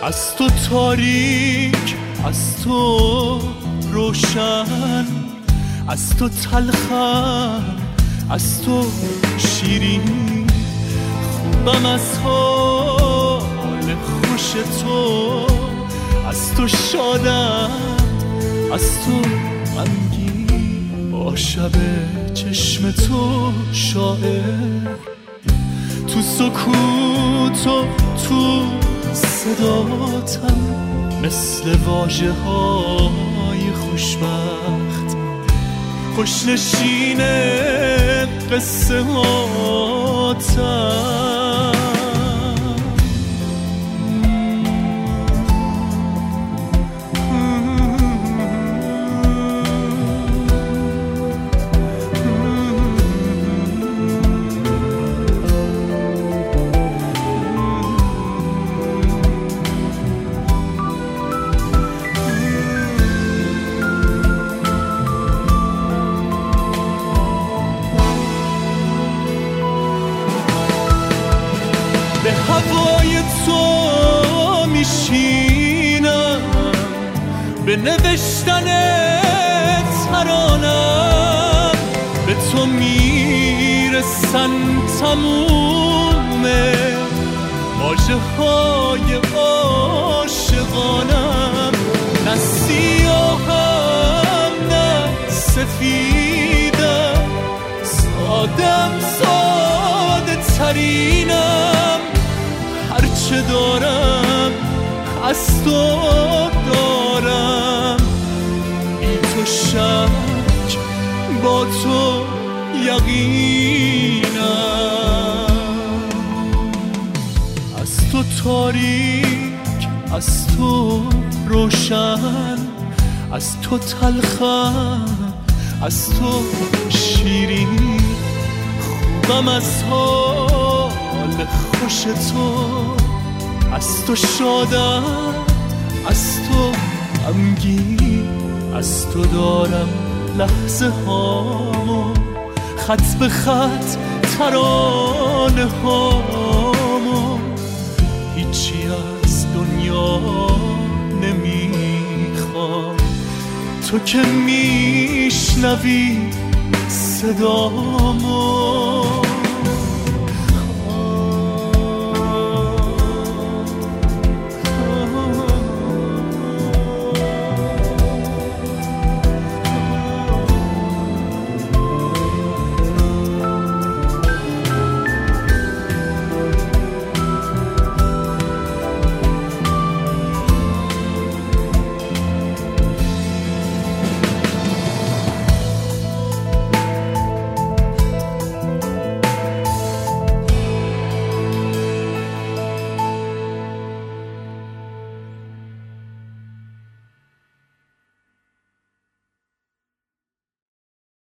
از تو تاریک، از تو روشن، از تو تلخم، از تو شیرین. خوبم از حال خوش تو، از تو شادم، از تو غمگین. با شب چشم تو شاعر، تو سکوت و تو صداتم، مثل واژه های خوشبخت، خوشنشین قصه هاتم. به هوای تو میشینم، به نوشتن ترانم، به تو میرسن تموم واژه های عاشقانم. نه سیاهم نه سفیدم، سادم ساده ترینم. هرچه دارم از تو دارم، بی تو شک با تو یقینم. از تو تاریک، از تو روشن، از تو تلخم، از تو شیرین. خوبم از حال خوش تو، از تو شادم، از تو غمگین. از تو دارم لحظه هامو، خط به خط ترانه هامو. هیچی از دنیا نمیخوام، تو که میشنوی صدامو.